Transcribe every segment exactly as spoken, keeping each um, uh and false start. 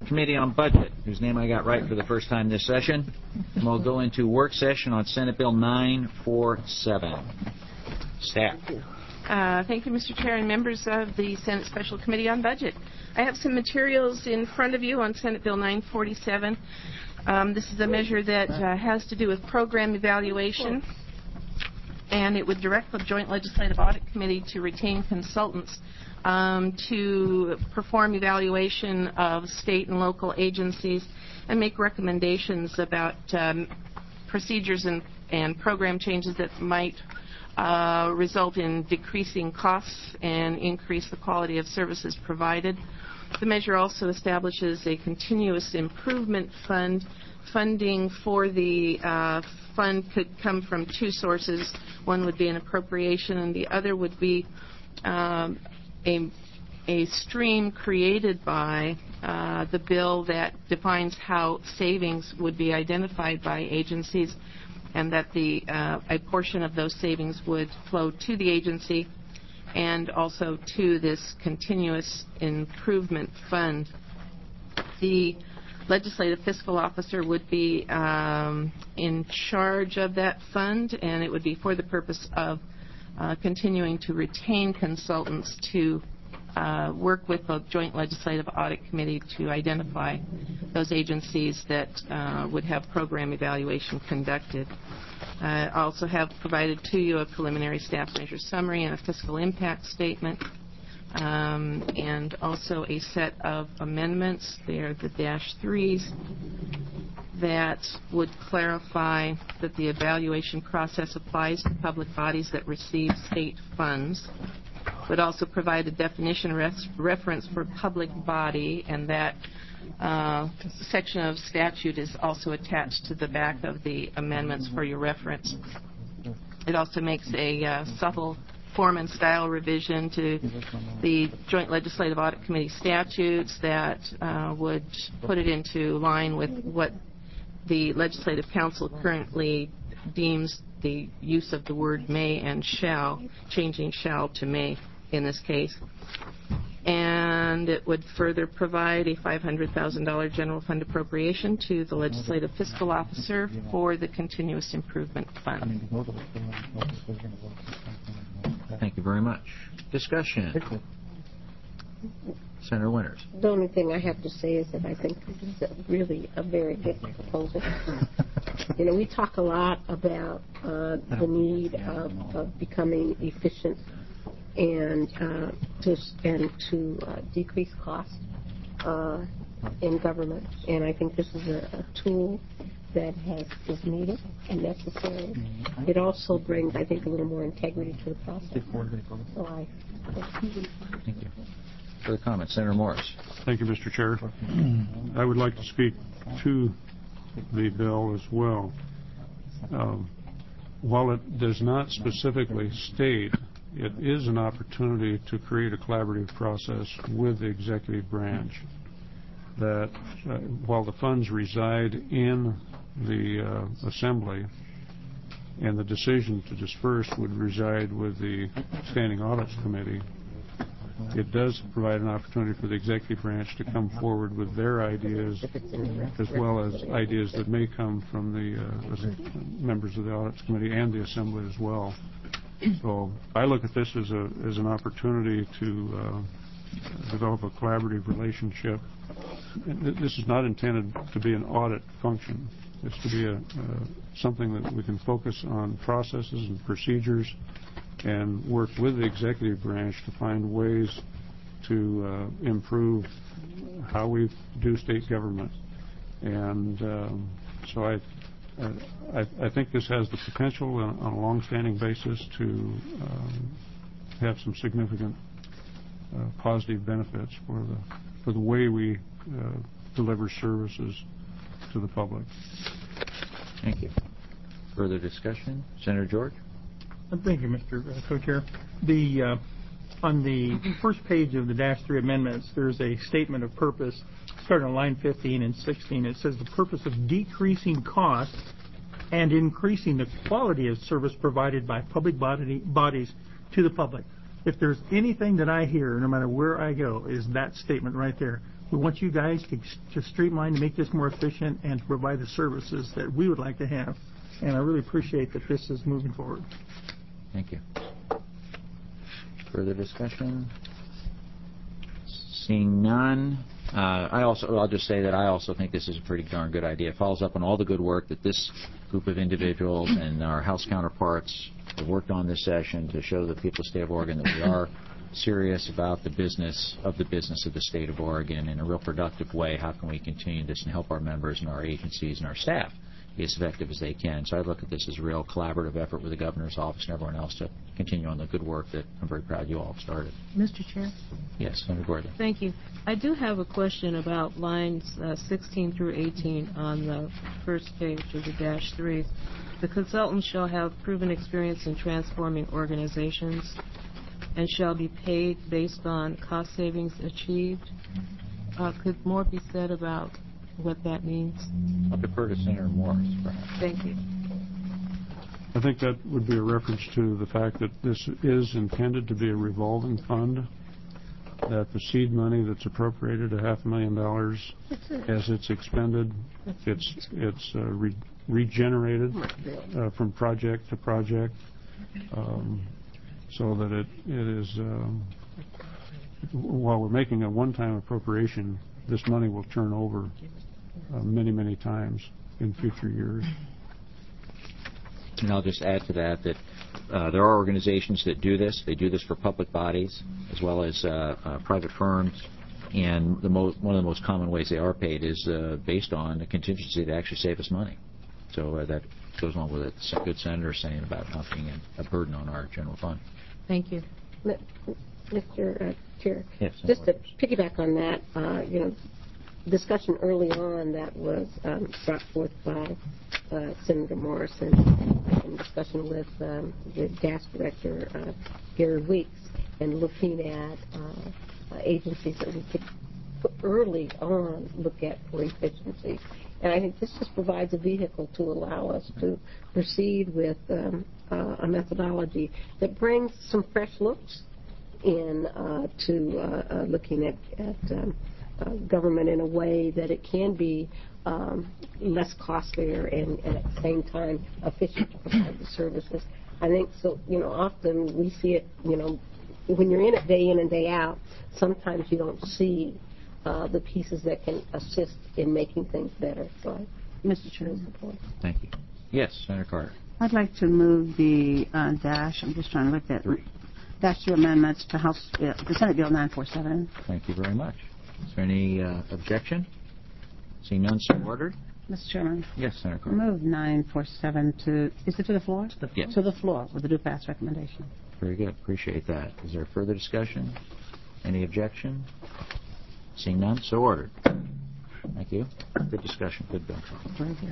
Committee on Budget, whose name I got right for the first time this session. And we'll go into work session on Senate Bill nine forty-seven. Staff. Uh, thank you, Mister Chair and members of the Senate Special Committee on Budget. I have some materials in front of you on Senate Bill nine forty-seven. Um, this is a measure that uh, has to do with program evaluation, and it would direct the Joint Legislative Audit Committee to retain consultants um, to perform evaluation of state and local agencies and make recommendations about um, procedures and, and program changes that might uh, result in decreasing costs and increase the quality of services provided. The measure also establishes a continuous improvement fund. Funding for the uh, fund could come from two sources. One would be an appropriation, and the other would be um, a, a stream created by uh, the bill that defines how savings would be identified by agencies, and that the uh, a portion of those savings would flow to the agency and also to this continuous improvement fund. The legislative fiscal officer would be um, in charge of that fund, and it would be for the purpose of uh, continuing to retain consultants to uh, work with the Joint Legislative Audit Committee to identify those agencies that uh, would have program evaluation conducted. I also have provided to you a preliminary staff measure summary and a fiscal impact statement, um, and also a set of amendments. They are the dash threes that would clarify that the evaluation process applies to public bodies that receive state funds. Would also provide a definition res- reference for public body, and that Uh, section of statute is also attached to the back of the amendments for your reference. It also makes a uh, subtle form and style revision to the Joint Legislative Audit Committee statutes that uh, would put it into line with what the Legislative Council currently deems the use of the word may and shall, changing shall to may in this case. And it would further provide a five hundred thousand dollars general fund appropriation to the legislative fiscal officer for the continuous improvement fund. Thank you very much. Discussion. Senator Winters. The only thing I have to say is that I think this is a really a very good proposal. You know, we talk a lot about uh, the need of, of becoming efficient and uh, to and to uh, decrease costs uh, in government, and I think this is a, a tool that has is needed and necessary. It also brings, I think, a little more integrity to the process. So I thank you for the comment, Senator Morris. Thank you, Mister Chair. I would like to speak to the bill as well. Um, while it does not specifically state, it is an opportunity to create a collaborative process with the executive branch that uh, while the funds reside in the uh, assembly and the decision to disperse would reside with the Standing Audits Committee, it does provide an opportunity for the executive branch to come forward with their ideas as well as ideas that may come from the uh, members of the Audits Committee and the Assembly as well. So I look at this as a as an opportunity to uh, develop a collaborative relationship. This is not intended to be an audit function. It's to be a uh, something that we can focus on processes and procedures and work with the executive branch to find ways to uh, improve how we do state government. And um, so I. Uh, I, I think this has the potential on, on a long-standing basis to um, have some significant uh, positive benefits for the for the way we uh, deliver services to the public. Thank you. Further discussion, Senator George. Thank you, Mister Co-Chair. The uh, on the first page of the dash three amendments, there's a statement of purpose starting on line fifteen and sixteen. It says the purpose of decreasing costs and increasing the quality of service provided by public body, bodies to the public. if there's anything that I hear, no matter where I go, is that statement right there. We want you guys to, to streamline, to make this more efficient, and to provide the services that we would like to have. And I really appreciate that this is moving forward. Thank you. Further discussion? Seeing none. Uh, I also, I'll just say that I also think this is a pretty darn good idea. It follows up on all the good work that this group of individuals and our House counterparts have worked on this session to show the people of the state of Oregon that we are serious about the business of the business of the state of Oregon in a real productive way. How can we continue this and help our members and our agencies and our staff be as effective as they can? So I look at this as a real collaborative effort with the governor's office and everyone else to continue on the good work that I'm very proud you all have started. Mister Chair? Yes, Senator Gordon. Thank you. I do have a question about lines uh, sixteen through eighteen on the first page of the dash three. The consultant shall have proven experience in transforming organizations and shall be paid based on cost savings achieved. Uh, could more be said about what that means? I'll defer to Senator Morris, perhaps. Thank you. I think that would be a reference to the fact that this is intended to be a revolving fund, that the seed money that's appropriated, a half a million dollars, as it's expended, it's it's uh, re regenerated uh, from project to project, um, so that it, it is, um, while we're making a one-time appropriation, this money will turn over uh, many, many times in future years. And I'll just add to that that uh, there are organizations that do this. They do this for public bodies as well as uh, uh, private firms. And the mo one of the most common ways they are paid is uh, based on a contingency to actually save us money. So uh, that goes along with what the good senator is saying about not being a, a burden on our general fund. Thank you. Mister Uh, Chair, Yes, just to piggyback on that, uh, you know, discussion early on that was um, brought forth by uh, Senator Morrison in discussion with um, the D A S Director, uh, Gary Weeks, and looking at uh, uh, agencies that we could put early on look at for efficiency. And I think this just provides a vehicle to allow us to proceed with um, uh, a methodology that brings some fresh looks in uh, to uh, uh, looking at, at um, uh, government in a way that it can be um, less costlier and, and at the same time efficient to provide the services. I think so. You know, often we see it. You know, when you're in it day in and day out, sometimes you don't see uh, the pieces that can assist in making things better. So, I, Mister Chairman. support. Thank you. Yes, Senator Carter. I'd like to move the uh, dash. I'm just trying to look at dash two amendments to House uh, to Senate Bill nine forty-seven. Thank you very much. Is there any uh, objection? Seeing none, so ordered. Mister Chairman. Yes, Senator Carter. Move nine forty-seven to, is it to the floor? To the floor. To the floor with the do pass recommendation. Very good. Appreciate that. Is there further discussion? Any objection? Seeing none, so ordered. Thank you. Good discussion. Good bill. Very good.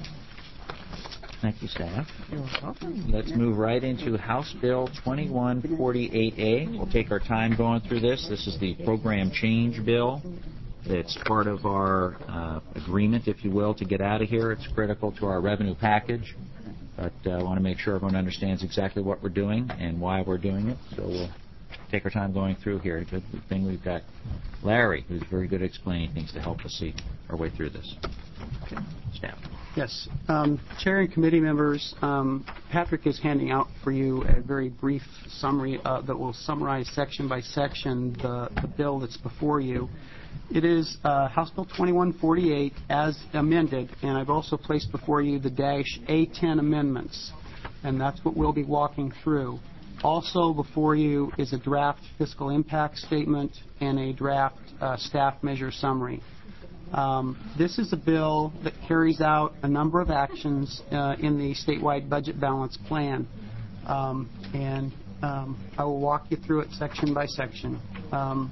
Thank you, staff. You're welcome. Let's move right into House Bill twenty-one forty-eight A. We'll take our time going through this. This is the program change bill. It's part of our uh, agreement, if you will, to get out of here. It's critical to our revenue package. But uh, I want to make sure everyone understands exactly what we're doing and why we're doing it. So we'll take our time going through here. Good thing we've got Larry, who's very good at explaining things to help us see our way through this. Okay. Staff. Yes. Um, Chair and committee members, um, Patrick is handing out for you a very brief summary uh, that will summarize section by section the, the bill that's before you. It is uh, House Bill twenty-one forty-eight as amended, and I've also placed before you the dash A ten amendments, and that's what we'll be walking through. Also before you is a draft fiscal impact statement and a draft uh, staff measure summary. Um, this is a bill that carries out a number of actions uh, in the statewide budget balance plan, um, and um, I will walk you through it section by section. Um,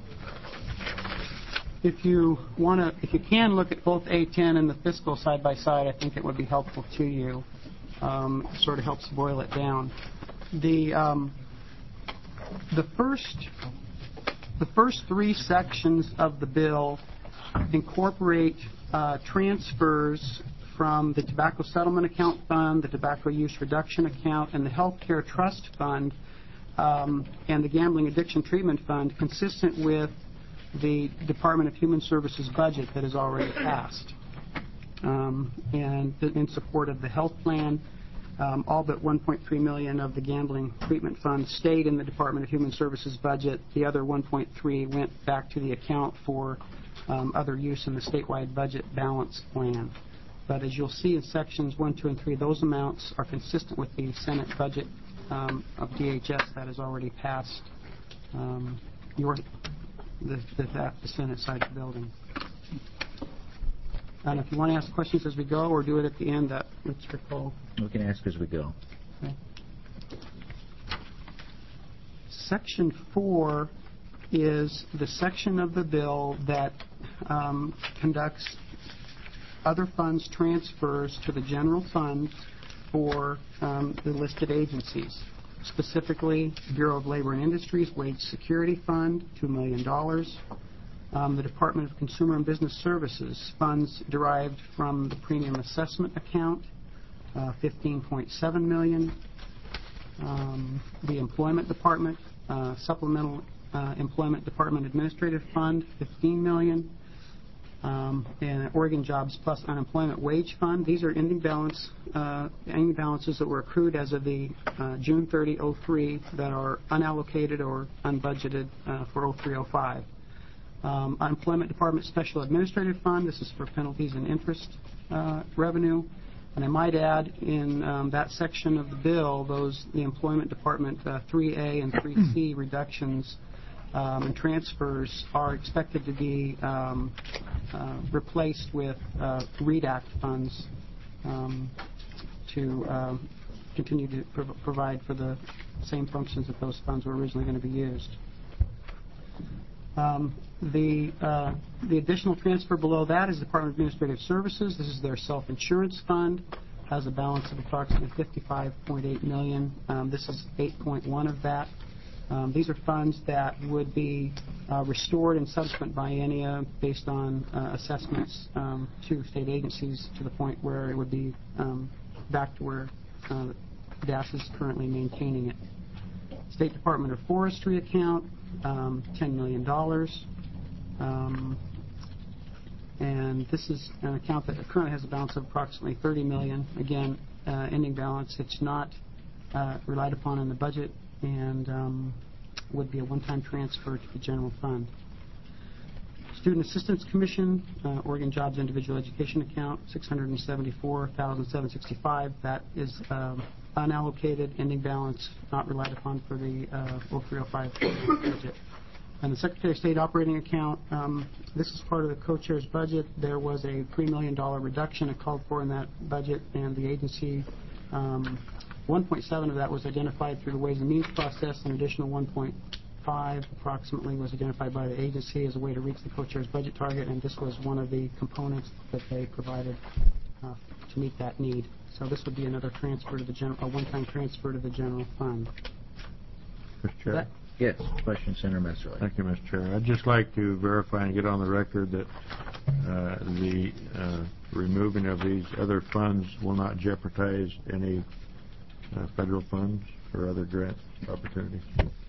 if you want to, if you can look at both A ten and the fiscal side by side, I think it would be helpful to you. Um, it sort of helps boil it down. The um, the first the first three sections of the bill incorporate uh, transfers from the Tobacco Settlement Account Fund, the Tobacco Use Reduction Account, and the Healthcare Trust Fund um, and the Gambling Addiction Treatment Fund consistent with the Department of Human Services budget that is already passed. Um, and in support of the health plan, um, all but one point three million dollars of the Gambling Treatment Fund stayed in the Department of Human Services budget. The other one point three went back to the account for um, other use in the statewide budget balance plan. But as you'll see in sections one, two, and three, those amounts are consistent with the Senate budget um, of D H S that has already passed um, your the, the, the Senate side of the building. And if you want to ask questions as we go or do it at the end, that, that's your call. We can ask as we go. Okay. Section four is the section of the bill that um, conducts other funds transfers to the general fund for um, the listed agencies. Specifically, Bureau of Labor and Industries Wage Security Fund, two million dollars. Um, the Department of Consumer and Business Services funds derived from the Premium Assessment Account, uh, fifteen point seven million dollars. Um, the Employment Department, uh, Supplemental uh, Employment Department Administrative Fund, fifteen million dollars. Um, and Oregon Jobs Plus Unemployment Wage Fund. These are ending balance, uh, ending balances that were accrued as of the uh, June thirtieth oh three that are unallocated or unbudgeted uh, for oh three oh five. Um, Unemployment Department Special Administrative Fund. This is for penalties and interest uh, revenue. And I might add, in um, that section of the bill, those the Employment Department uh, three A and three C reductions um, and transfers are expected to be um, uh, replaced with uh, READ Act funds um, to uh, continue to prov- provide for the same functions that those funds were originally going to be used. Um, the uh, the additional transfer below that is the Department of Administrative Services. This is their self-insurance fund. Has a balance of approximately fifty-five point eight million dollars. Um, this is eight point one of that. Um, these are funds that would be uh, restored in subsequent biennia based on uh, assessments um, to state agencies to the point where it would be um, back to where uh, D A S is currently maintaining it. State Department of Forestry account, um, ten million dollars. Um, and this is an account that currently has a balance of approximately thirty million dollars. Again, uh, ending balance. It's not uh, relied upon in the budget and um, would be a one-time transfer to the general fund. Student Assistance Commission, uh, Oregon Jobs Individual Education Account, six hundred seventy-four thousand seven hundred sixty-five dollars. That is um, unallocated, ending balance, not relied upon for the uh, oh three oh five budget. And the Secretary of State operating account, um, this is part of the co-chair's budget. There was a three million dollars reduction it called for in that budget, and the agency, um, one point seven of that was identified through the Ways and Means process. An additional one point five approximately was identified by the agency as a way to reach the co-chair's budget target, and this was one of the components that they provided uh, to meet that need. So this would be another transfer to the general, a one-time transfer to the general fund. Mister Chair. That, Yes, question, Senator Messerly. Thank you, Mister Chair. I'd just like to verify and get on the record that uh, the uh, removing of these other funds will not jeopardize any uh, federal funds or other grant opportunities.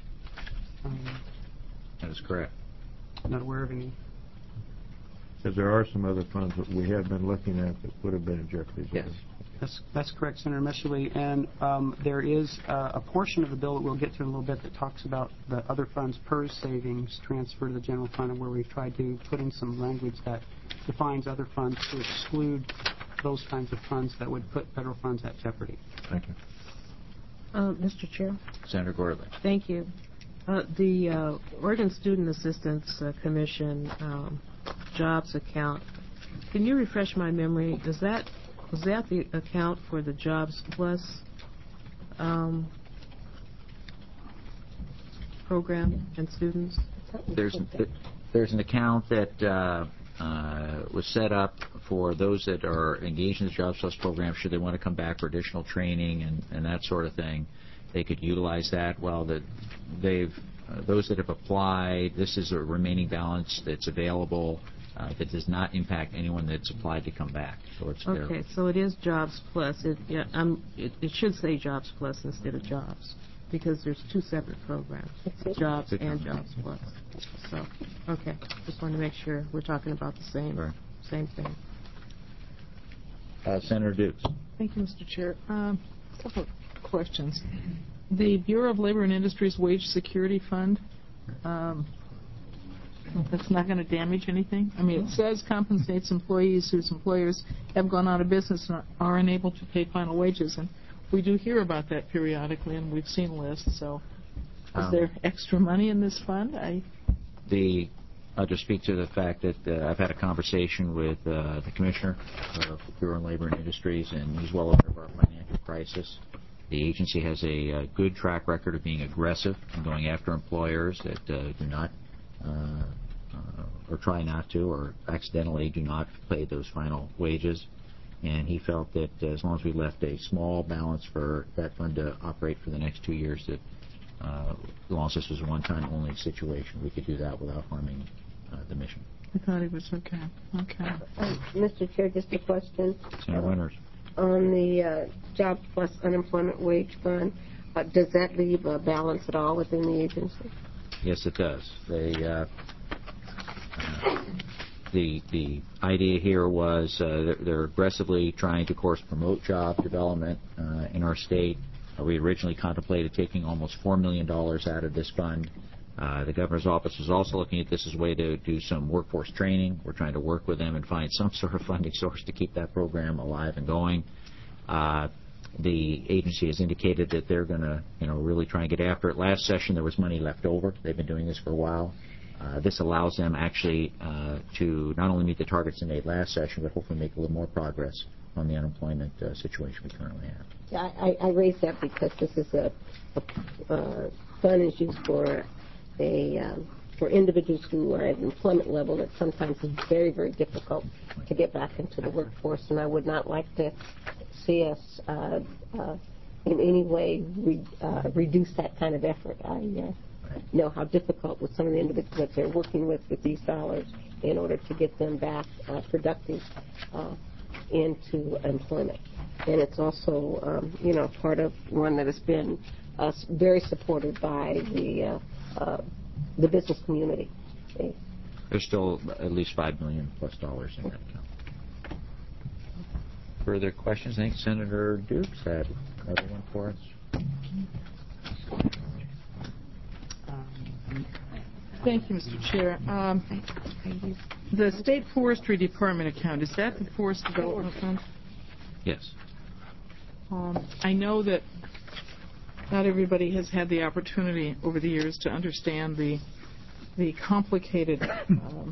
um, That is correct. not aware of any. Because there are some other funds that we have been looking at that would have been in jeopardy. Yes. That's, that's correct, Senator Messerly. And um, there is uh, a portion of the bill that we'll get to in a little bit that talks about the other funds PERS savings transfer to the general fund, and where we've tried to put in some language that defines other funds to exclude those kinds of funds that would put federal funds at jeopardy. Thank you. Uh, Mister Chair, Senator Gordley. thank you. Uh, the uh, Oregon Student Assistance uh, Commission um, jobs account, can you refresh my memory? Does that Was that the account for the Jobs Plus um, program and students? There's there's an account that uh, uh, was set up for those that are engaged in the Jobs Plus program. Should they want to come back for additional training and, and that sort of thing, they could utilize that. Well, that they've uh, those that have applied, this is a remaining balance that's available. Uh, that does not impact anyone that's applied to come back. So it's Okay, there. so it is Jobs Plus. It, yeah, I'm, it, it should say Jobs Plus instead of Jobs. because there's two separate programs, Jobs and Jobs Plus. So, okay, just want to make sure we're talking about the same, Right. same thing. Uh, Senator Dukes. Thank you, Mister Chair. Um, a couple of questions. The Bureau of Labor and Industries Wage Security Fund, um, that's not going to damage anything? I mean, it says compensates employees whose employers have gone out of business and are unable to pay final wages. And we do hear about that periodically, and we've seen lists. So is Um, there extra money in this fund? I The I'll just speak to the fact that uh, I've had a conversation with uh, the Commissioner of the Bureau of Labor and Industries, and he's well aware of our financial crisis. The agency has a, uh good track record of being aggressive and going after employers that uh, do not uh, uh, or try not to or accidentally do not pay those final wages. And he felt that uh, as long as we left a small balance for that fund to operate for the next two years, that uh, as long as this was a one-time only situation, we could do that without harming uh, the mission. I thought it was okay. Okay. Uh, Mister Chair, just a question. Senator Winters. On the uh, Job Plus Unemployment Wage Fund, uh, does that leave a balance at all within the agency? Yes, it does. They, uh, uh, the the idea here was uh, they're, they're aggressively trying to, of course, promote job development uh, in our state. Uh, we originally contemplated taking almost four million dollars out of this fund. Uh, the governor's office was also looking at this as a way to do some workforce training. We're trying to work with them and find some sort of funding source to keep that program alive and going. Uh, the agency has indicated that they're going to, you know, really try and get after it. Last session there was money left over. They've been doing this for a while. Uh, this allows them actually uh, to not only meet the targets they made last session, but hopefully make a little more progress on the unemployment uh, situation we currently have. Yeah, I, I raise that because this is a, a uh, fund is used for a um, for individuals who are at an employment level that sometimes is very, very difficult to get back into the workforce, and I would not like to see us uh, uh, in any way re, uh, reduce that kind of effort. I uh, know how difficult with some of the individuals that they're working with with these dollars in order to get them back uh, productive uh, into employment. And it's also, um, you know, part of one that has been uh, very supported by the uh, uh, the business community. Okay. There's still at least five million dollars plus dollars in that account. Further questions? I think Senator Dukes had another one for us. Thank you, Mister Chair. Um, the State Forestry Department account, is that the Forest Development Fund? Yes. Um, I know that not everybody has had the opportunity over the years to understand the the complicated um,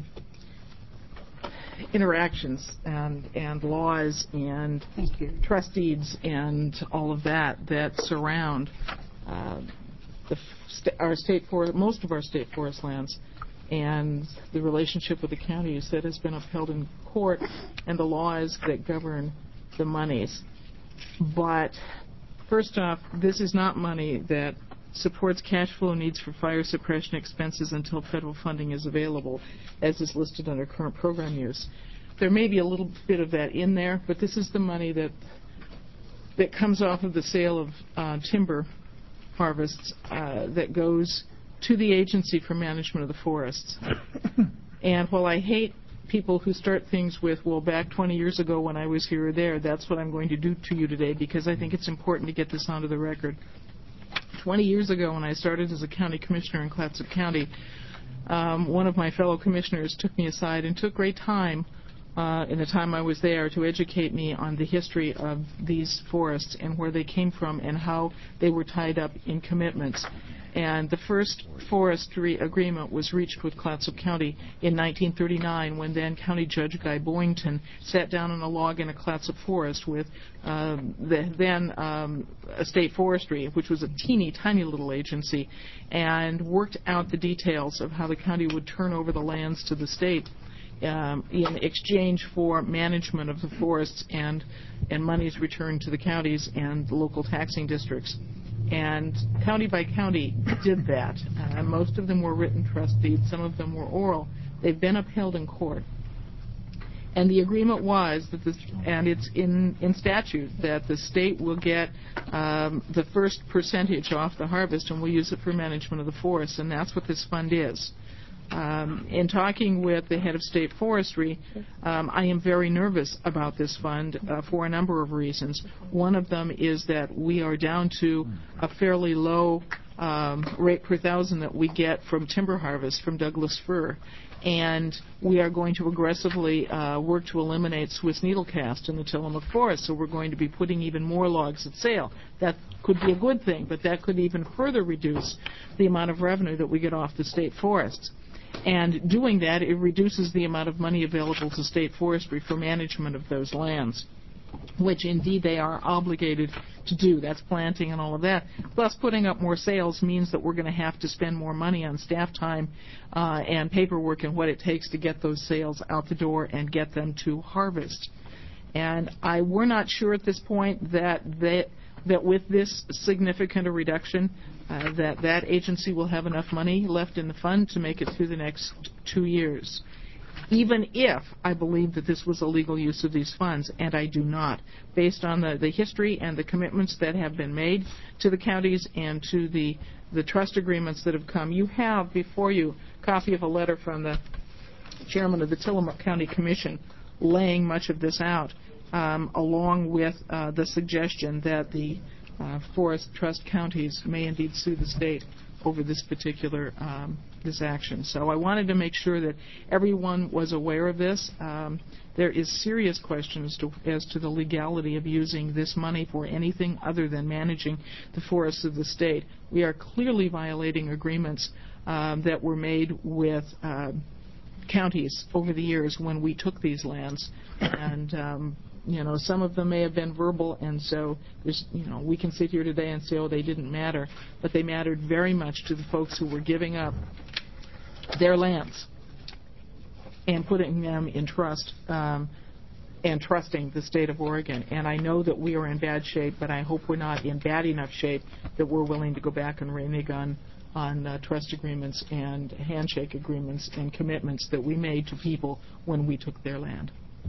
interactions and and laws and trust deeds and all of that that surround uh, the st- our state forest, most of our state forest lands, and the relationship with the counties that has been upheld in court, and the laws that govern the monies. But first off, this is not money that supports cash flow needs for fire suppression expenses until federal funding is available, as is listed under current program use. There may be a little bit of that in there, but this is the money that that comes off of the sale of uh, timber harvests uh, that goes to the Agency for Management of the Forests. And while I hate people who start things with, well, back twenty years ago when I was here or there, that's what I'm going to do to you today, because I think it's important to get this onto the record. twenty years ago when I started as a county commissioner in Clatsop County, um, one of my fellow commissioners took me aside and took great time uh, in the time I was there to educate me on the history of these forests and where they came from and how they were tied up in commitments. And the first forestry agreement was reached with Clatsop County in nineteen thirty-nine when then County Judge Guy Boyington sat down on a log in a Clatsop forest with uh, the then um, State Forestry, which was a teeny tiny little agency, and worked out the details of how the county would turn over the lands to the state um, in exchange for management of the forests and, and monies returned to the counties and the local taxing districts. And county by county did that. Uh, most of them were written trust deeds. Some of them were oral. They've been upheld in court. And the agreement was that this, and it's in, in statute, that the state will get um, the first percentage off the harvest, and we'll use it for management of the forest, and that's what this fund is. Um, in talking with the head of state forestry, um, I am very nervous about this fund uh, for a number of reasons. One of them is that we are down to a fairly low um, rate per thousand that we get from timber harvest from Douglas fir. And we are going to aggressively uh, work to eliminate Swiss needlecast in the Tillamook forest, so we're going to be putting even more logs at sale. That could be a good thing, but that could even further reduce the amount of revenue that we get off the state forests. And doing that, it reduces the amount of money available to state forestry for management of those lands, which indeed they are obligated to do. That's planting and all of that. Plus, putting up more sales means that we're going to have to spend more money on staff time uh, and paperwork and what it takes to get those sales out the door and get them to harvest. And I we're not sure at this point that they, that with this significant a reduction, uh, that that agency will have enough money left in the fund to make it through the next two years. Even if I believe that this was a legal use of these funds, and I do not, based on the, the history and the commitments that have been made to the counties and to the, the trust agreements that have come. You have before you a copy of a letter from the chairman of the Tillamook County Commission laying much of this out, um, along with uh, the suggestion that the uh, forest trust counties may indeed sue the state over this particular um, this action. So I wanted to make sure that everyone was aware of this. Um, there is serious question as to, as to the legality of using this money for anything other than managing the forests of the state. We are clearly violating agreements um, that were made with uh, counties over the years when we took these lands, and um, you know, some of them may have been verbal, and so there's, you know, we can sit here today and say, oh, they didn't matter, but they mattered very much to the folks who were giving up their lands and putting them in trust um, and trusting the state of Oregon. And I know that we are in bad shape, but I hope we're not in bad enough shape that we're willing to go back and renege on on uh, trust agreements and handshake agreements and commitments that we made to people when we took their land.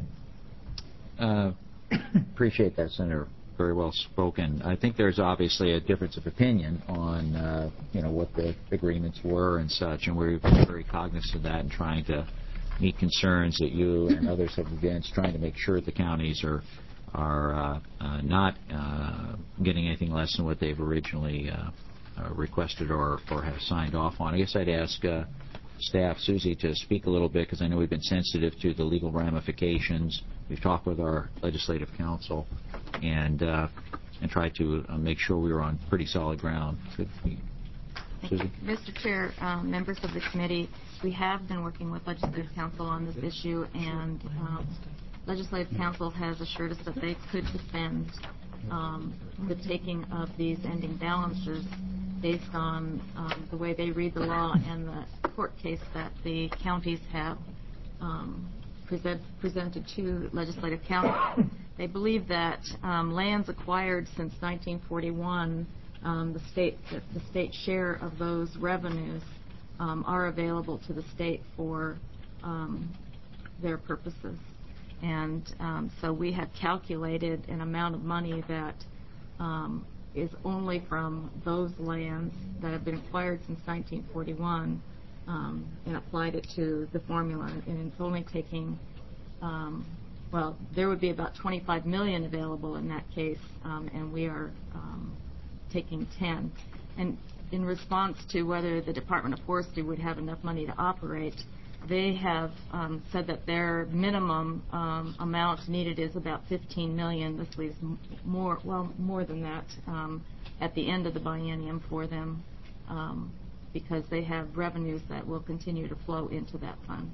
Uh, appreciate that, Senator. Very well spoken. I think there's obviously a difference of opinion on, uh, you know, what the agreements were and such, and we're very cognizant of that and trying to meet concerns that you and others have advanced, trying to make sure the counties are are uh, uh, not uh, getting anything less than what they've originally uh, uh, requested or, or have signed off on. I guess I'd ask uh, staff, Susie, to speak a little bit, because I know we've been sensitive to the legal ramifications. We've talked with our legislative counsel and uh, and tried to uh, make sure we were on pretty solid ground. Could we, Susie? Mister Chair, um, members of the committee, we have been working with legislative counsel on this issue, and um, legislative counsel has assured us that they could defend um, the taking of these ending balances based on um, the way they read the law and the court case that the counties have um, present, presented to legislative counsel. They believe that um, lands acquired since nineteen forty-one, um, the state the, the state share of those revenues um, are available to the state for um, their purposes. And um, so we have calculated an amount of money that um, is only from those lands that have been acquired since nineteen forty-one, um, and applied it to the formula. And it's only taking, um, well, there would be about twenty-five million dollars available in that case, um, and we are um, taking ten. And in response to whether the Department of Forestry would have enough money to operate, they have um, said that their minimum um, amount needed is about fifteen million dollars. This leaves more, well, more than that um, at the end of the biennium for them, um, because they have revenues that will continue to flow into that fund.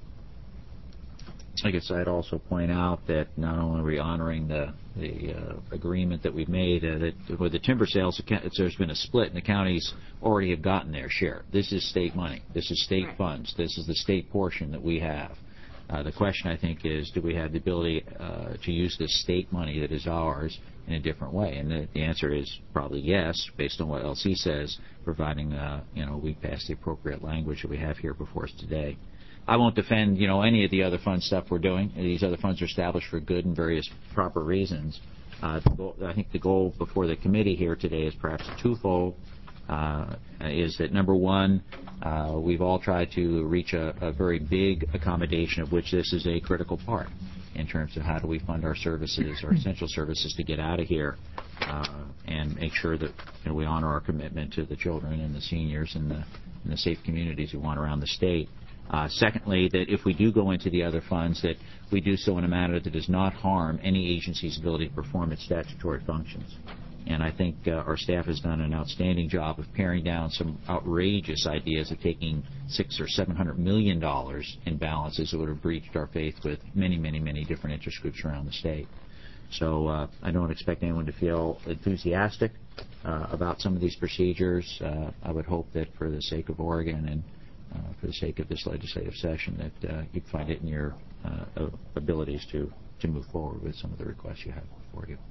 I guess I'd also point out that not only are we honoring the the uh, agreement that we've made, uh, that with the timber sales, there's been a split, and the counties already have gotten their share. This is state money. This is state right. funds. This is the state portion that we have. Uh, the question, I think, is do we have the ability uh, to use this state money that is ours in a different way? And the, the answer is probably yes, based on what L C says, providing uh, you know we pass the appropriate language that we have here before us today. I won't defend, you know, any of the other fund stuff we're doing. These other funds are established for good and various proper reasons. Uh, the goal, I think the goal before the committee here today is perhaps twofold. Uh, is that number one, uh, we've all tried to reach a, a very big accommodation of which this is a critical part in terms of how do we fund our services, our essential services to get out of here uh, and make sure that you know, we honor our commitment to the children and the seniors and the, and the safe communities we want around the state. Uh, secondly, that if we do go into the other funds, that we do so in a manner that does not harm any agency's ability to perform its statutory functions. And I think uh, our staff has done an outstanding job of paring down some outrageous ideas of taking six or seven hundred million dollars in balances that would have breached our faith with many, many, many different interest groups around the state. So uh, I don't expect anyone to feel enthusiastic uh, about some of these procedures. Uh, I would hope that for the sake of Oregon and uh, for the sake of this legislative session, that uh, you find it in your uh, abilities to, to move forward with some of the requests you have before you.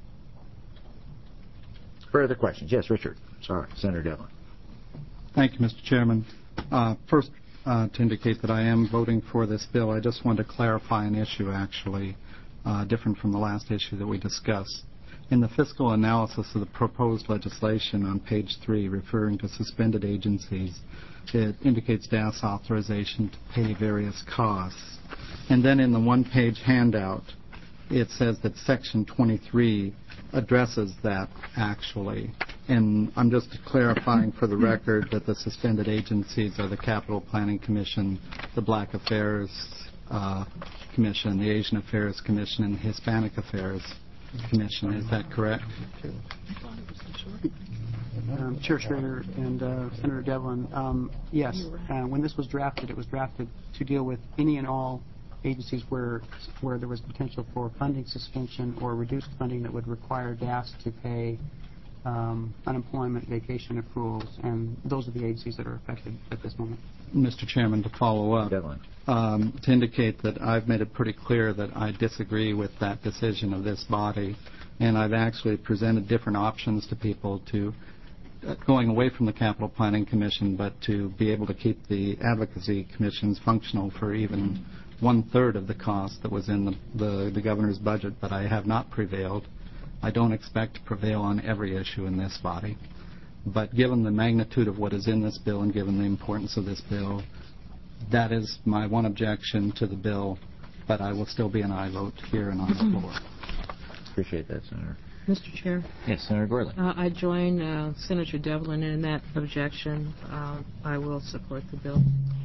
Further questions? Yes, Richard. Sorry, Senator Devlin. Thank you, Mister Chairman. Uh, first, uh, to indicate that I am voting for this bill, I just want to clarify an issue, actually, uh, different from the last issue that we discussed. In the fiscal analysis of the proposed legislation on page three, referring to suspended agencies, it indicates staff's authorization to pay various costs. And then in the one-page handout, it says that Section twenty-three addresses that, actually. And I'm just clarifying for the record that the suspended agencies are the Capital Planning Commission, the Black Affairs uh, Commission, the Asian Affairs Commission, and the Hispanic Affairs Commission. Is that correct? Um, Chair Schrader and uh, Senator Devlin, um, yes, uh, when this was drafted, it was drafted to deal with any and all agencies where where there was potential for funding suspension or reduced funding that would require D A S to pay um, unemployment, vacation accruals, and those are the agencies that are affected at this moment. Mister Chairman, to follow up, um, to indicate that I've made it pretty clear that I disagree with that decision of this body, and I've actually presented different options to people to uh, going away from the Capital Planning Commission, but to be able to keep the advocacy commissions functional for even one-third of the cost that was in the, the, the governor's budget, but I have not prevailed. I don't expect to prevail on every issue in this body. But given the magnitude of what is in this bill and given the importance of this bill, that is my one objection to the bill, but I will still be an aye vote here and on the floor. Appreciate that, Senator. Mister Chair? Yes, Senator Gorley. Uh, I join uh, Senator Devlin in that objection. Uh, I will support the bill.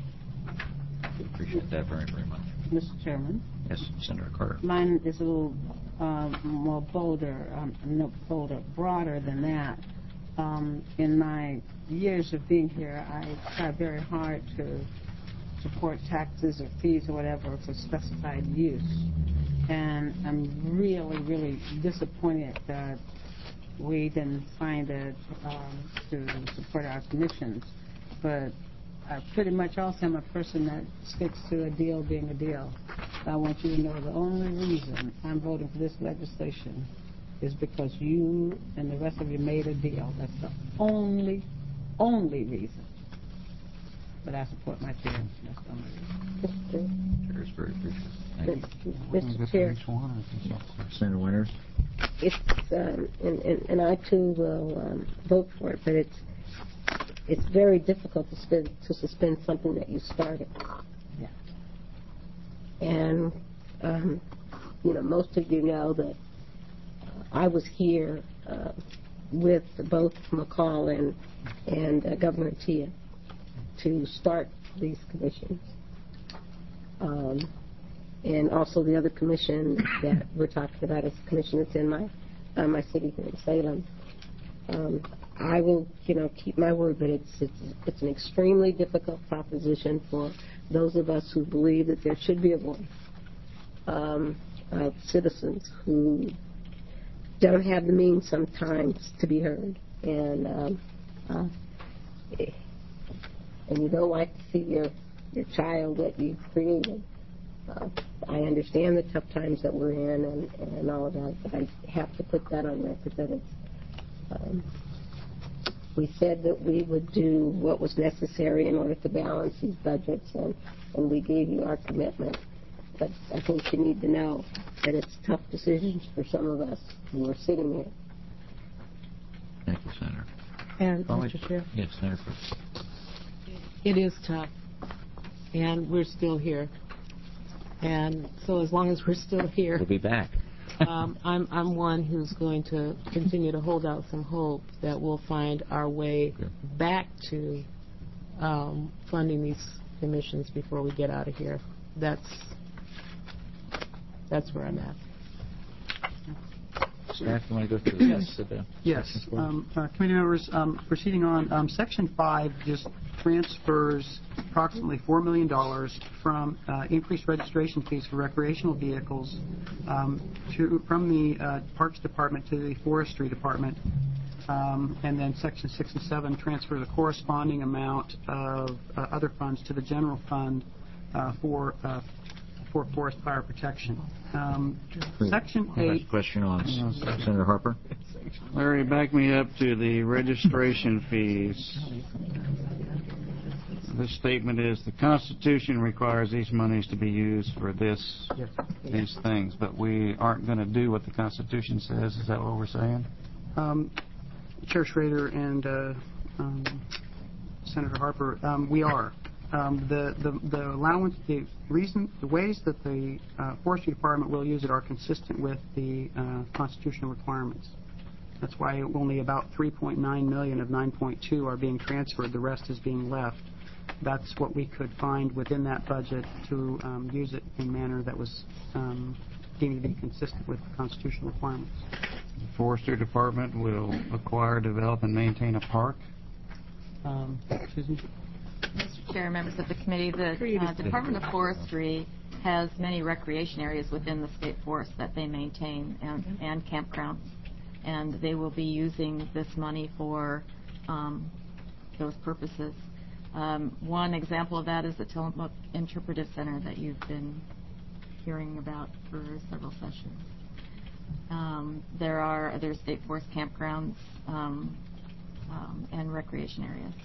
Appreciate that very, very much. Mister Chairman? Yes, Senator Carter. Mine is a little um, more bolder, um, no, bolder, broader than that. Um, in my years of being here, I try very hard to support taxes or fees or whatever for specified use. And I'm really, really disappointed that we didn't find it um, to support our commissions. But I pretty much also am a person that sticks to a deal being a deal. I want you to know the only reason I'm voting for this legislation is because you and the rest of you made a deal. That's the only, only reason. But I support my chair. That's the only reason. Chair is very appreciative. Thank you. Mister Chair, Senator Winters. it's um, and, and, and I too will um, vote for it, but it's it's very difficult to spend, to suspend something that you started. Yeah. And um, you know, most of you know that uh, I was here uh, with both McCall and and uh, Governor Tia to start these commissions. Um, and also the other commission that we're talking about is the commission that's in my uh, my city here in Salem. Um, I will, you know, keep my word, but it's it's it's an extremely difficult proposition for those of us who believe that there should be a voice um, of citizens who don't have the means sometimes to be heard, and um, uh, and you don't like to see your your child that you've created. Uh, I understand the tough times that we're in and, and all of that, but I have to put that on record that it's um, we said that we would do what was necessary in order to balance these budgets, and, and we gave you our commitment. But I think you need to know that it's tough decisions for some of us who are sitting here. Thank you, Senator. And, Oh, Mister Chair, Yes, Senator. it is tough, and we're still here. And so as long as we're still here, We'll be back. um, I'm, I'm one who's going to continue to hold out some hope that we'll find our way Good. back to um, funding these commissions before we get out of here. That's that's where I'm at. Staff, you want to go through Yes. the uh, Yes. section for- Um, uh, Committee members, um, proceeding on, um, Section five just transfers approximately four million dollars from uh, increased registration fees for recreational vehicles um, to, from the uh, Parks Department to the Forestry Department. Um, and then Section six and seven transfer the corresponding amount of uh, other funds to the general fund uh, for uh, for forest fire protection. Um, Section I have a eight. question on Senator Harper. Larry, back me up to the registration fees. The statement is the Constitution requires these monies to be used for this, Yes. these things, but we aren't going to do what the Constitution says. Is that what we're saying? Um, Chair Schrader and uh, um, Senator Harper, um, we are. Um, the, the, the allowance, the reason, the ways that the uh, Forestry Department will use it are consistent with the uh, constitutional requirements. That's why only about three point nine million of nine point two are being transferred. The rest is being left. That's what we could find within that budget to um, use it in a manner that was um, deemed to be consistent with constitutional requirements. The Forestry Department will acquire, develop, and maintain a park. Um, Susan? Mister Chair, members of the committee, the uh, Department of Forestry has many recreation areas within the state forest that they maintain and, and campgrounds, and they will be using this money for um, those purposes. Um, one example of that is the Tillamook Interpretive Center that you've been hearing about for several sessions. Um, there are other state forest campgrounds um, um, and recreation areas.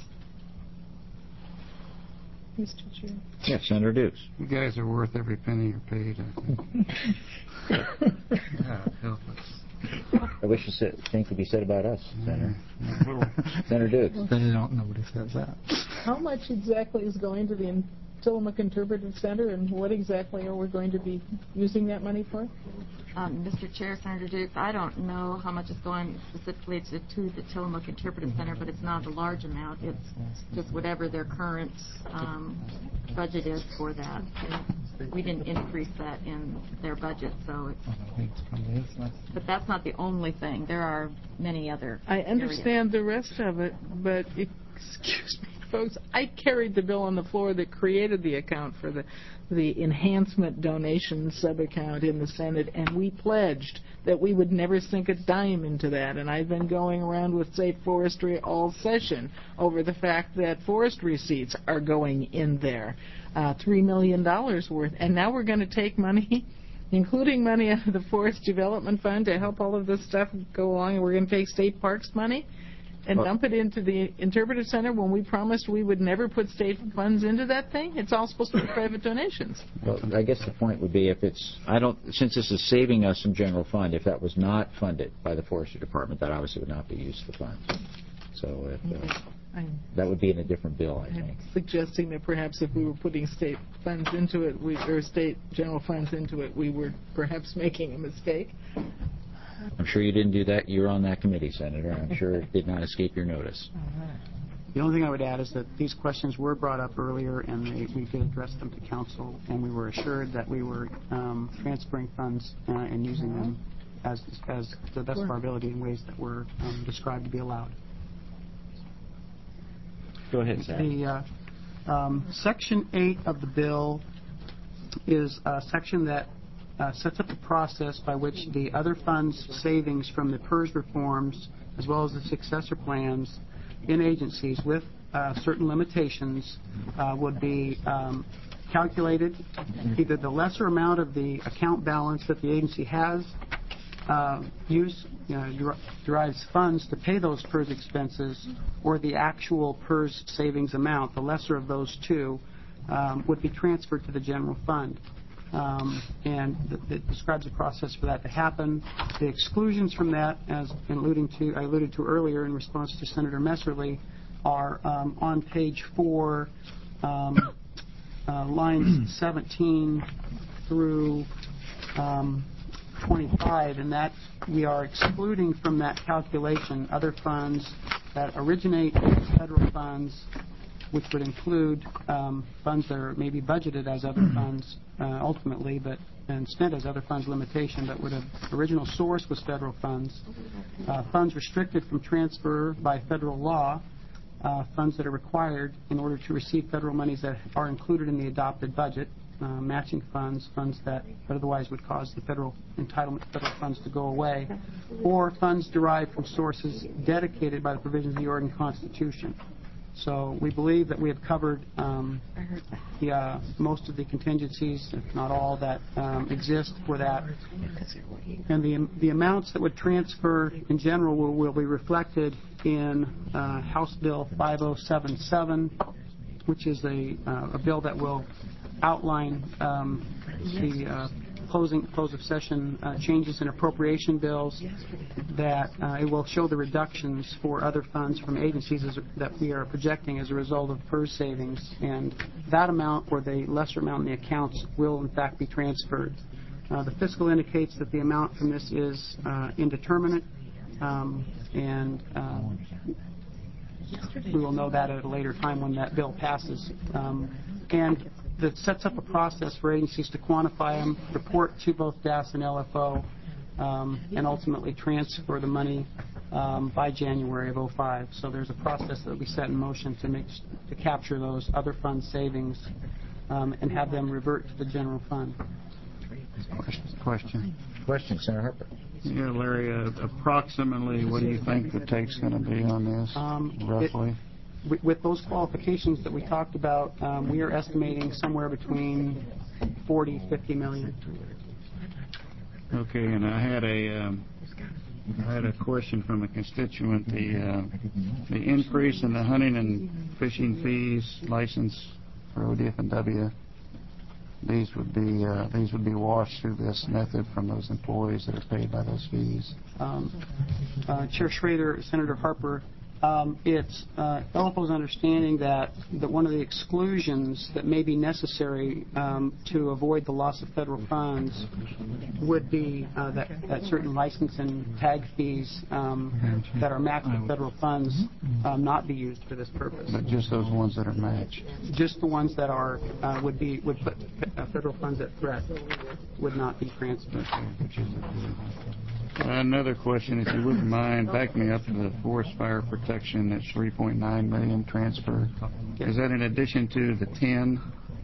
Mister Chair. Yes, Senator Dukes. You guys are worth every penny you're paid, I think. God, help us. I wish the sa- thing could be said about us, Senator. Senator Dukes. They don't. Nobody says that. How much exactly is going to the Tillamook Interpretive Center, and what exactly are we going to be using that money for? Um, Mister Chair, Senator Dukes, I don't know how much is going specifically to, to the Tillamook Interpretive Center, but it's not a large amount. It's just whatever their current um, budget is for that. And we didn't increase that in their budget, so it's... But that's not the only thing. There are many other I understand areas. the rest of it, but excuse me, folks, I carried the bill on the floor that created the account for the the enhancement donation sub-account in the Senate, and we pledged that we would never sink a dime into that. And I've been going around with State Forestry all session over the fact that forest receipts are going in there, uh, three million dollars worth. And now we're going to take money, including money out of the Forest Development Fund to help all of this stuff go along, and we're going to take state parks money and Well, dump it into the Interpretive Center when we promised we would never put state funds into that thing? It's all supposed to be private donations. Well, I guess the point would be if it's, I don't, since this is saving us some general fund, if that was not funded by the Forestry Department, that obviously would not be used for funds. So if, uh, I'm, that would be in a different bill, I I'm think. suggesting that perhaps if we were putting state funds into it, we, or state general funds into it, we were perhaps making a mistake. I'm sure you didn't do that. You were on that committee, Senator. I'm sure it did not escape your notice. The only thing I would add is that these questions were brought up earlier, and they, we did address them to council, and we were assured that we were um, transferring funds uh, and using them as, as to the best of our ability in ways that were um, described to be allowed. Go ahead, Senator. The uh, um, Section eight of the bill is a section that uh, sets up a process by which the other funds savings from the PERS reforms, as well as the successor plans in agencies with uh, certain limitations, uh, would be um, calculated. Either the lesser amount of the account balance that the agency has uh, use, you know, der- derives funds to pay those PERS expenses, or the actual PERS savings amount, the lesser of those two, um, would be transferred to the general fund. Um, and th- it describes the process for that to happen. The exclusions from that, as alluding to, I alluded to earlier in response to Senator Messerly, are um, on page four, um, uh, lines seventeen through um, twenty-five, and that we are excluding from that calculation other funds that originate as federal funds, which would include um, funds that are maybe budgeted as other funds uh, ultimately, but and spent as other funds limitation, but would have original source was federal funds, uh, funds restricted from transfer by federal law, uh, funds that are required in order to receive federal monies that are included in the adopted budget, uh, matching funds, funds that otherwise would cause the federal entitlement federal funds to go away, or funds derived from sources dedicated by the provisions of the Oregon Constitution. So we believe that we have covered um, the, uh, most of the contingencies, if not all, that um, exist for that. And the, the amounts that would transfer in general will, will be reflected in uh, House Bill five oh seven seven, which is a, uh, a bill that will outline um, the uh, closing close of session uh, changes in appropriation bills, that uh, it will show the reductions for other funds from agencies as, that we are projecting as a result of PERS savings, and that amount or the lesser amount in the accounts will in fact be transferred. Uh, the fiscal indicates that the amount from this is uh, indeterminate, um, and um, we will know that at a later time when that bill passes. Um, and that sets up a process for agencies to quantify them, report to both D A S and L F O, um, and ultimately transfer the money um, by January of oh five. So there's a process that will be set in motion to make to capture those other fund savings um, and have them revert to the general fund. Question. Question, Senator Harper. Yeah, Larry, uh, approximately what do you think the take's going to be on this, Um, roughly? It, with, with those qualifications that we talked about, um, we are estimating somewhere between forty, fifty million. Okay, and I had a, um, I had a question from a constituent. The uh, the increase in the hunting and fishing fees license for O D F and W. These would be uh, these would be washed through this method from those employees that are paid by those fees. Um, uh, Chair Schrader, Senator Harper, um, it's uh, L F O's understanding that, that one of the exclusions that may be necessary um, to avoid the loss of federal funds would be uh, that, that certain license and tag fees um, that are matched with federal funds um, not be used for this purpose. But just those ones that are matched. Just the ones that are uh, would be would put uh, federal funds at threat would not be transferred. Another question, if you wouldn't mind, back me up to the forest fire protection. That's three point nine million transfer. Is that in addition to the ten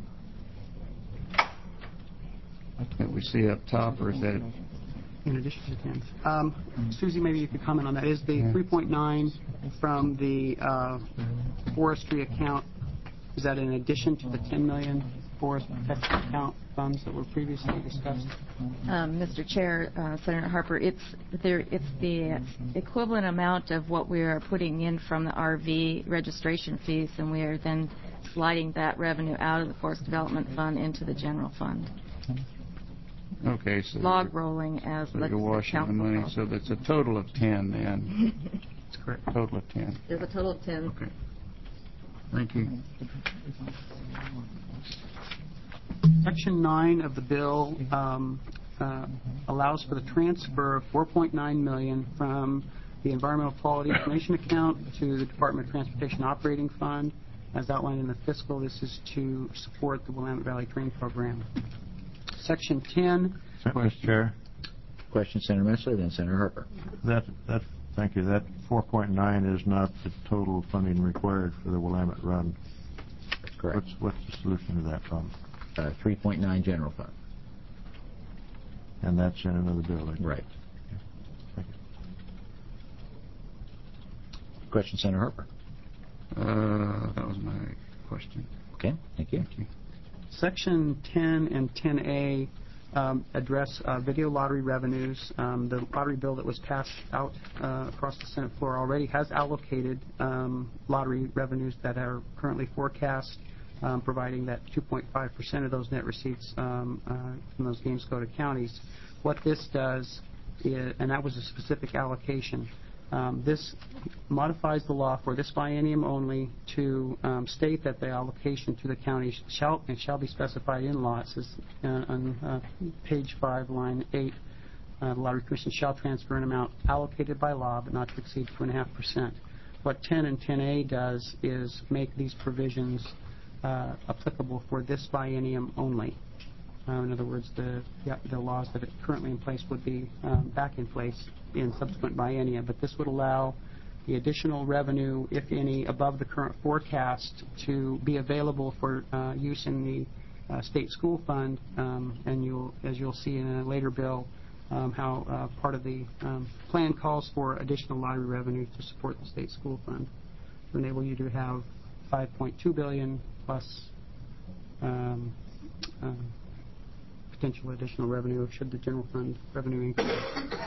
that we see up top, or is that in addition to ten? Um, Susie, maybe you could comment on that. Is the three point nine from the uh, forestry account, is that in addition to the ten million forest protection account funds that were previously discussed? Um, Mister Chair, uh, Senator Harper, it's there. It's the equivalent amount of what we are putting in from the R V registration fees, and we are then sliding that revenue out of the Forest Development Fund into the general fund. Okay, so log rolling as so you're washing the money, calls. So that's a total of ten then. That's correct. Total of ten. There's a total of ten. Okay. Thank you. Section nine of the bill um, uh, allows for the transfer of four point nine million dollars from the Environmental Quality Information account to the Department of Transportation Operating Fund. As outlined in the fiscal, this is to support the Willamette Valley Train Program. Section ten. Mister Chair. Question, Senator Messerly, then Senator Harper. That, that, thank you. That four point nine is not the total funding required for the Willamette Run. That's correct. What's, what's the solution to that fund? Uh, three point nine general fund. And that's in another building. Right. Thank you. Question, Senator Harper. Uh, that was my question. Okay, thank you. Thank you. Section ten and ten A um, address uh, video lottery revenues. Um, the lottery bill that was passed out uh, across the Senate floor already has allocated um, lottery revenues that are currently forecast, um, providing that two point five percent of those net receipts um, uh, from those games go to counties. What this does, is, and that was a specific allocation, Um, this modifies the law for this biennium only to um, state that the allocation to the county shall and shall be specified in law. It says uh, on uh, page five, line eight, uh, the Lottery Commission shall transfer an amount allocated by law but not to exceed two point five percent. What ten and ten A does is make these provisions uh, applicable for this biennium only. Uh, in other words, the, yeah, the laws that are currently in place would be um, back in place in subsequent biennia, but this would allow the additional revenue, if any, above the current forecast to be available for uh, use in the uh, state school fund, um, and you'll, as you'll see in a later bill, um, how uh, part of the um, plan calls for additional lottery revenue to support the state school fund to enable you to have five point two billion dollars plus um, um, potential additional revenue should the general fund revenue increase.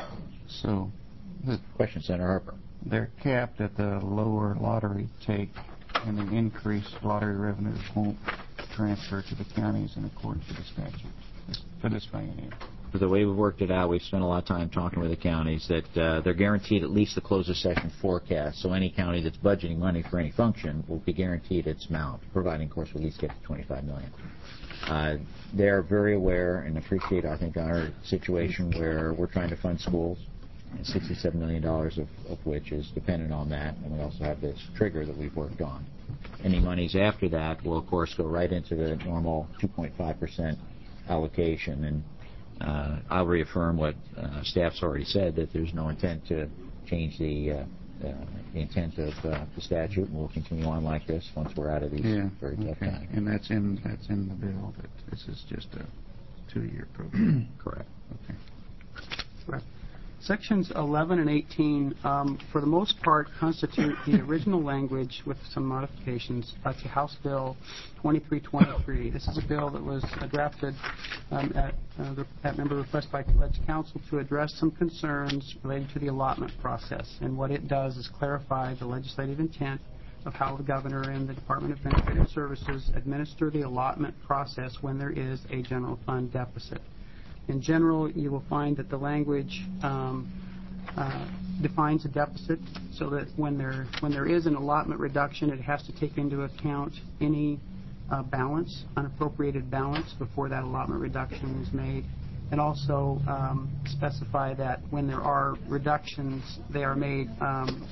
So, the question, Senator Harper. They're capped at the lower lottery take, and the increased lottery revenues won't transfer to the counties in accordance with the statute this, for this biennium. For the way we've worked it out, we've spent a lot of time talking with the counties that uh, they're guaranteed at least the close of session forecast. So any county that's budgeting money for any function will be guaranteed its amount, providing, of course, we at least get to twenty-five million dollars. Uh, they're very aware and appreciate, I think, our situation where we're trying to fund schools, and sixty-seven million dollars of, of which is dependent on that, and we also have this trigger that we've worked on. Any monies after that will, of course, go right into the normal two point five percent allocation, and uh, I'll reaffirm what uh, staff's already said, that there's no intent to change the, uh, uh, the intent of uh, the statute, and we'll continue on like this once we're out of these yeah, very tough okay. times. And that's in that's in the bill, but this is just a two-year program. Correct. Okay. Right. Sections eleven and eighteen, um, for the most part, constitute the original language with some modifications uh, to House Bill twenty-three twenty-three. This is a bill that was uh, drafted um, at, uh, the, at member request by Ledge Council to address some concerns related to the allotment process. And what it does is clarify the legislative intent of how the governor and the Department of Administrative Services administer the allotment process when there is a general fund deficit. In general, you will find that the language um, uh, defines a deficit so that when there when there is an allotment reduction, it has to take into account any uh, balance, unappropriated balance, before that allotment reduction is made, and also um, specify that when there are reductions, they are made um,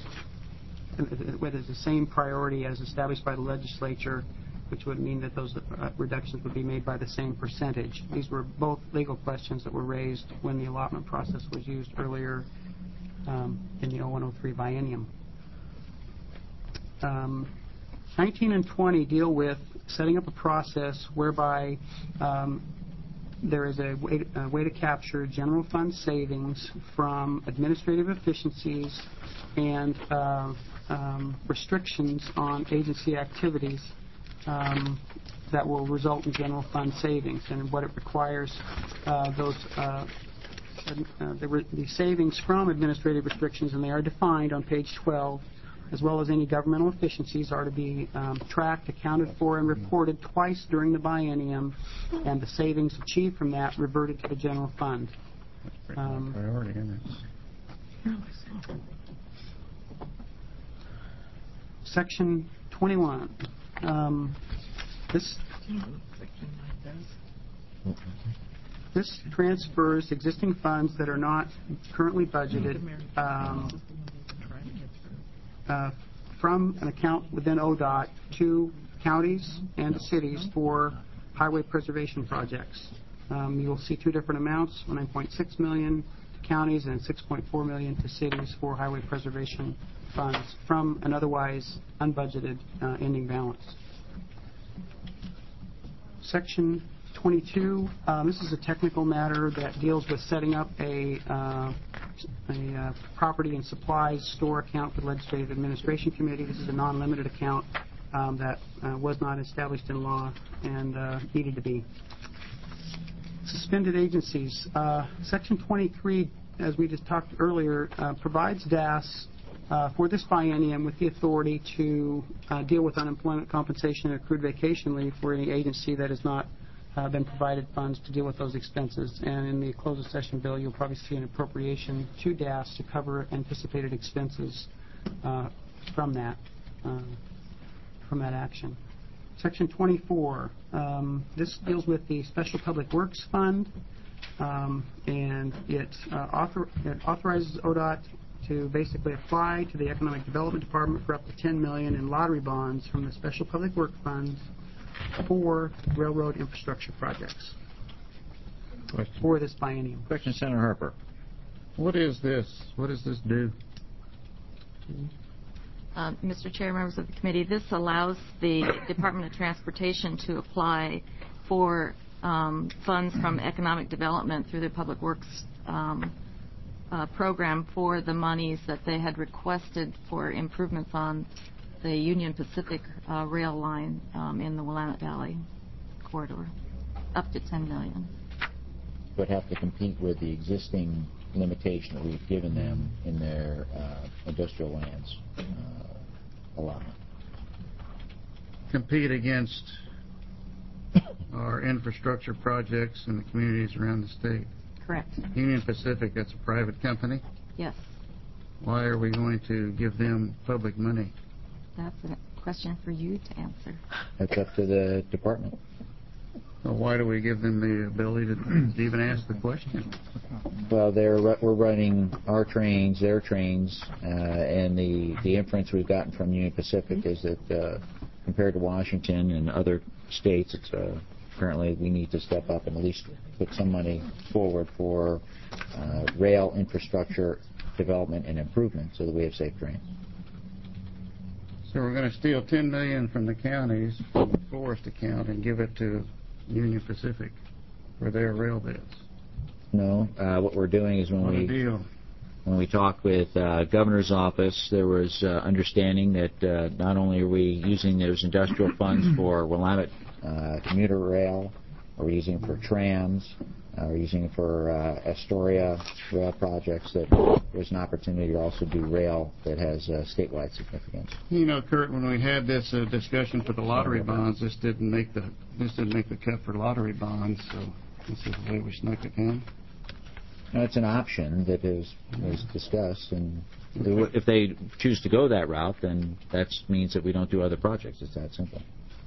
with the same priority as established by the legislature, which would mean that those uh, reductions would be made by the same percentage. These were both legal questions that were raised when the allotment process was used earlier um, in the oh one oh three biennium. Um, nineteen and twenty deal with setting up a process whereby um, there is a way, to, a way to capture general fund savings from administrative efficiencies and uh, um, restrictions on agency activities Um, that will result in general fund savings, and what it requires uh, those uh, uh, the, re- the savings from administrative restrictions, and they are defined on page twelve, as well as any governmental efficiencies, are to be um, tracked, accounted for, and reported twice during the biennium, and the savings achieved from that reverted to the general fund. Um, priority, isn't it? Section twenty-one. Um, this this transfers existing funds that are not currently budgeted um, uh, from an account within O D O T to counties and to cities for highway preservation projects. Um, you will see two different amounts: nine point six million dollars to counties and six point four million dollars to cities for highway preservation funds from an otherwise unbudgeted uh, ending balance. Section twenty-two, um, this is a technical matter that deals with setting up a, uh, a uh, property and supplies store account for the Legislative Administration Committee. This is a non-limited account um, that uh, was not established in law and uh, needed to be. Suspended agencies. Uh, Section twenty-three, as we just talked earlier, uh, provides D A S uh, for this biennium with the authority to uh, deal with unemployment compensation and accrued vacation leave for any agency that has not uh, been provided funds to deal with those expenses. And in the closed session bill, you'll probably see an appropriation to D A S to cover anticipated expenses uh, from that uh, from that action. Section twenty-four, um, this deals with the Special Public Works Fund, um, and it, uh, author, it authorizes O D O T to basically apply to the Economic Development Department for up to ten million dollars in lottery bonds from the Special Public Works Fund for railroad infrastructure projects Question. for this biennium. Question, Senator Harper. What is this? What does this do? Uh, Mister Chair, members of the committee, this allows the Department of Transportation to apply for um, funds from economic development through the Public Works um, uh, program for the monies that they had requested for improvements on the Union Pacific uh, rail line um, in the Willamette Valley corridor, up to ten million dollars. Would have to compete with the existing limitation that we've given them in their uh, industrial lands uh, allotment. Compete against our infrastructure projects in the communities around the state. Correct. Union Pacific, that's a private company. Yes. Why are we going to give them public money? That's a question for you to answer. That's up to the department. Well, why do we give them the ability to even ask the question? Well, they're we're running our trains, their trains, uh, and the the inference we've gotten from Union Pacific is that uh, compared to Washington and other states, it's uh, apparently we need to step up and at least put some money forward for uh, rail infrastructure development and improvement so that we have safe trains. So we're going to steal ten million dollars from the counties, from the forest account, and give it to Union Pacific for their rail beds. No, uh, what we're doing is when What a we deal. when we talked with uh, governor's office, there was uh, understanding that uh, not only are we using those industrial funds for Willamette uh, commuter rail, or we're using it for trams, uh, we're using it for uh, Astoria rail projects, that there's an opportunity to also do rail that has uh, statewide significance. You know, Kurt, when we had this uh, discussion for the lottery bonds, this didn't make the this didn't make the cut for lottery bonds, so this is the way we snuck it in. No, it's an option that is was discussed, and if they choose to go that route, then that means that we don't do other projects. It's that simple.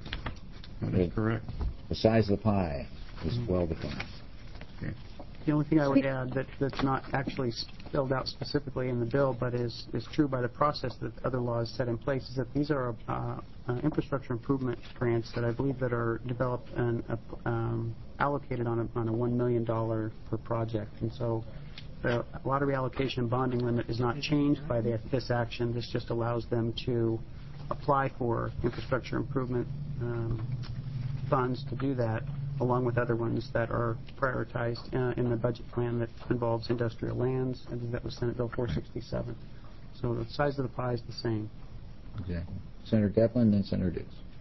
That is correct. The size of the pie is well defined. Okay. The only thing I would add that, that's not actually spelled out specifically in the bill, but is, is true by the process that other laws set in place, is that these are uh, uh, infrastructure improvement grants that I believe that are developed and uh, um, allocated on a, on a one million dollars per project. And so the lottery allocation bonding limit is not changed by the, this action. This just allows them to apply for infrastructure improvement um, funds to do that, along with other ones that are prioritized uh, in the budget plan that involves industrial lands. I think that was Senate Bill four sixty-seven. So the size of the pie is the same. Exactly. Senator Kaplan, then Senator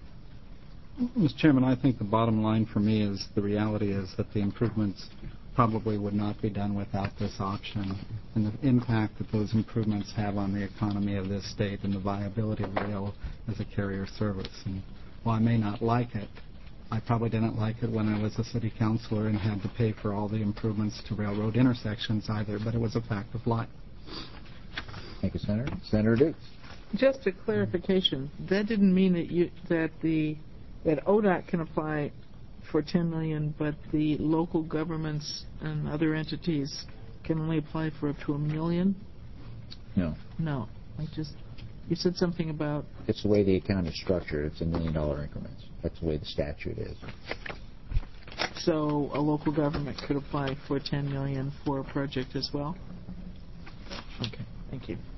Dukes. Mister Chairman, I think the bottom line for me is the reality is that the improvements probably would not be done without this option, and the impact that those improvements have on the economy of this state and the viability of rail as a carrier service. And while I may not like it, I probably didn't like it when I was a city councilor and had to pay for all the improvements to railroad intersections either, but it was a fact of life. Thank you, Senator. Senator Dukes. Just a clarification, that didn't mean that you that the that O D O T can apply for ten million dollars, but the local governments and other entities can only apply for up to a million? No. No. I just you said something about It's the way the account is structured. It's in million dollar increments. That's the way the statute is. so a local government could apply for ten million dollars for a project as well? Okay. Thank you.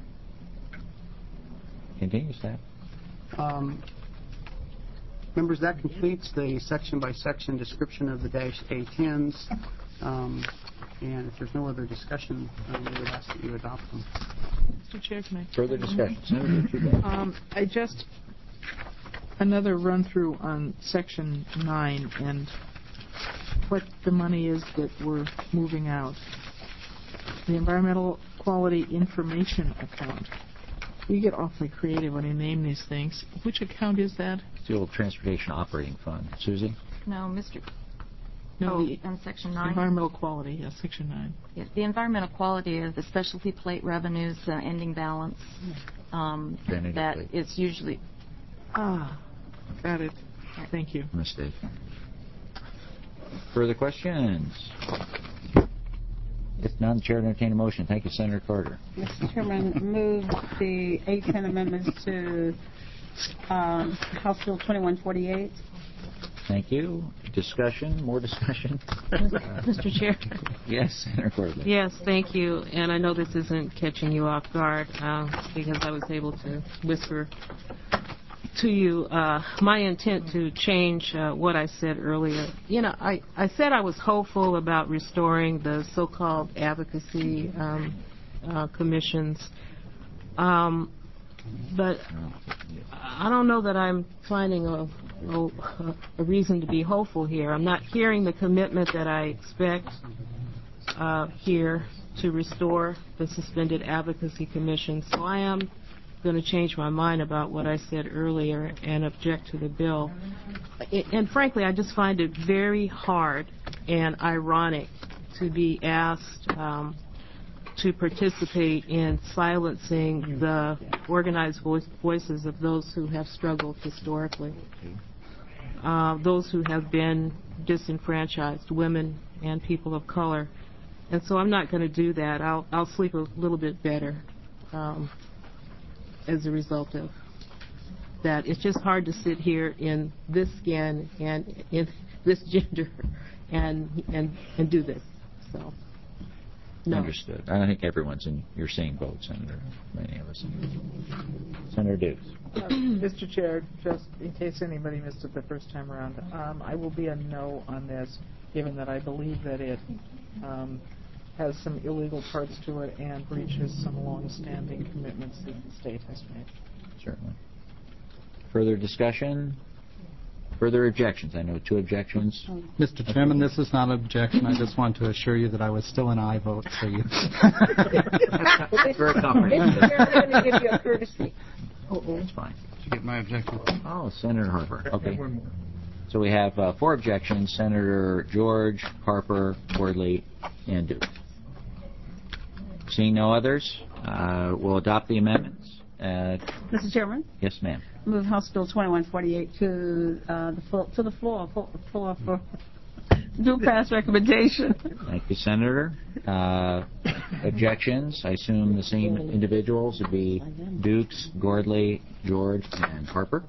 Continue, staff. Um, members, that completes the section-by-section description of the dash A tens. Um, and if there's no other discussion, um, we would ask that you adopt them. Mister Chair, can I? Further discussion. Senator Dukes. Um, I just another run through on section nine, and what the money is that we're moving out. The Environmental Quality Information Account. You get awfully creative when you name these things. Which account is that? It's the old Transportation Operating Fund. Susie? No, Mister No, oh, the on Section nine. Environmental Quality, yeah, Section nine. Yeah, the environmental quality of the specialty plate revenues, uh, ending balance. Um, Vanity that plate. it's usually. Ah, got it. Thank you. Mistake. Further questions? If none, the chair will entertain a motion. Thank you, Senator Carter. Mister Chairman, move the eight ten amendments to um, House Bill twenty-one forty-eight. Thank you. Discussion? More discussion? Mister Chair. Yes, Senator Corley. Yes, thank you. And I know this isn't catching you off guard uh, because I was able to whisper to you uh, my intent to change uh, what I said earlier. You know, I, I said I was hopeful about restoring the so-called advocacy um, uh, commissions. Um, but I don't know that I'm finding a, a, a reason to be hopeful here. I'm not hearing the commitment that I expect uh, here to restore the suspended advocacy commission. So I am going to change my mind about what I said earlier and object to the bill. And frankly, I just find it very hard and ironic to be asked um, to participate in silencing the organized voice, voices of those who have struggled historically, uh, those who have been disenfranchised, women and people of color. And so I'm not going to do that. I'll, I'll sleep a little bit better um, as a result of that. It's just hard to sit here in this skin and in this gender and and and do this. So, no. Understood. I think everyone's in your same boat, Senator. Many of us. Senator Dukes. Uh, Mister Chair, just in case anybody missed it the first time around, um, I will be a no on this, given that I believe that it um, has some illegal parts to it and breaches some long-standing commitments that the state has made. Certainly. Further discussion? Further objections? I know two objections. Mister Chairman, this is not an objection. I just want to assure you that I was still an aye vote, so you... Very comprehensive. Mister Chairman, I'm going to give you a courtesy. Oh, that's fine. Did you get my objection? Oh, Senator Harper. Okay. So we have uh, four objections: Senator George, Harper, Wardley, and Duke. Seeing no others, uh, we'll adopt the amendments. Uh, Mister Chairman, yes, ma'am. move House Bill twenty-one forty-eight to uh, the full, to the floor, full, floor for due pass recommendation. Thank you, Senator. Uh, objections? I assume the same individuals would be Dukes, Gordley, George, and Harper.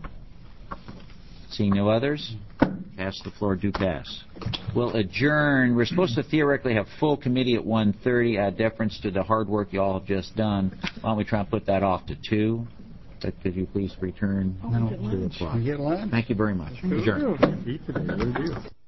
Seeing no others, pass the floor, do pass. We'll adjourn. We're supposed to theoretically have full committee at one thirty. Uh, deference to the hard work you all have just done. Why don't we try and put that off to two? But could you please return No. two o'clock? We get lunch? Thank you very much. Adjourn. Eat today. What do you do?